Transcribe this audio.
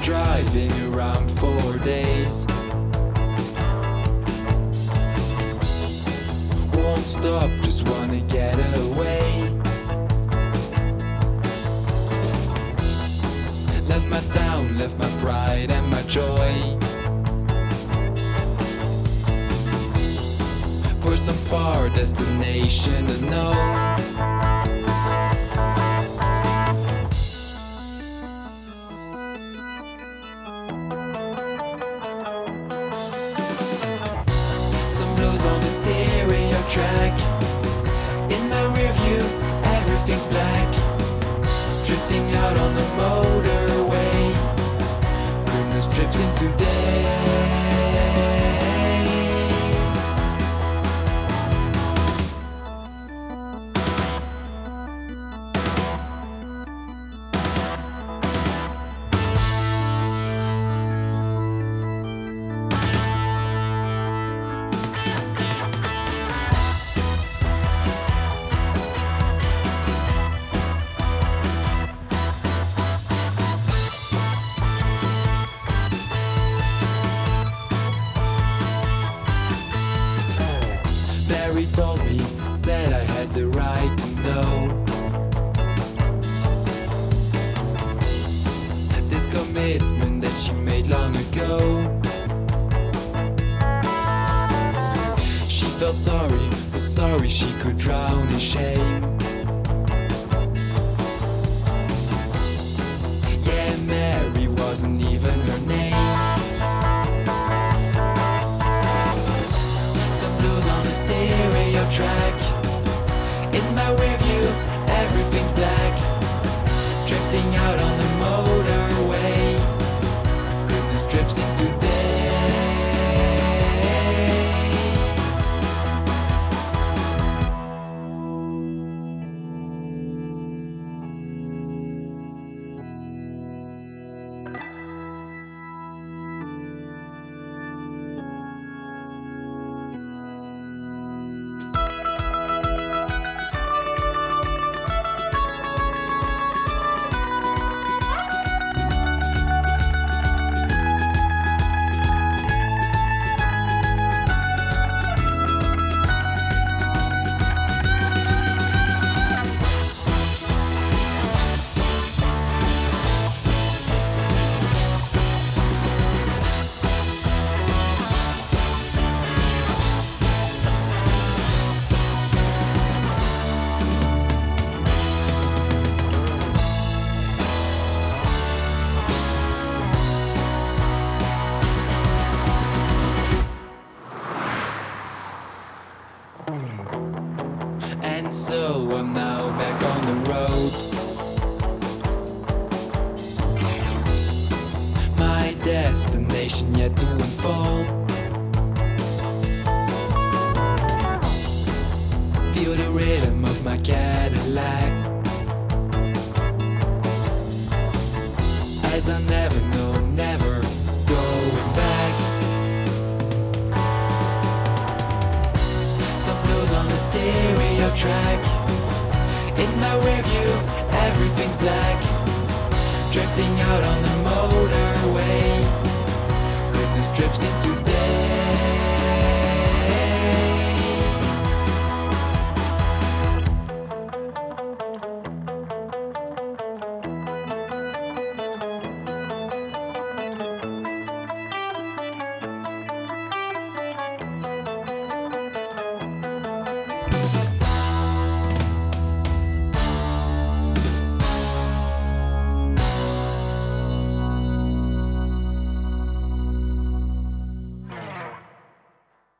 driving around for days. Won't stop, just wanna get away. Left my town, left my pride and my joy for some far destination unknown. On the stereo track, in my rear view, everything's black. Drifting out on the motorway, goodness trips into day. Barry told me, said I had the right to know this commitment that she made long ago. She felt sorry, so sorry she could drown in shame. Yeah, Mary wasn't even her name. Stereo track, in my rear view, everything's black. Drifting out on the motorway, goodness trips into day. And so I'm now back on the road. My destination yet to unfold. Feel the rhythm of my Cadillac as I never know, never going back. On the stereo track, in my rear view, everything's black. Drifting out on the motorway, goodness trips into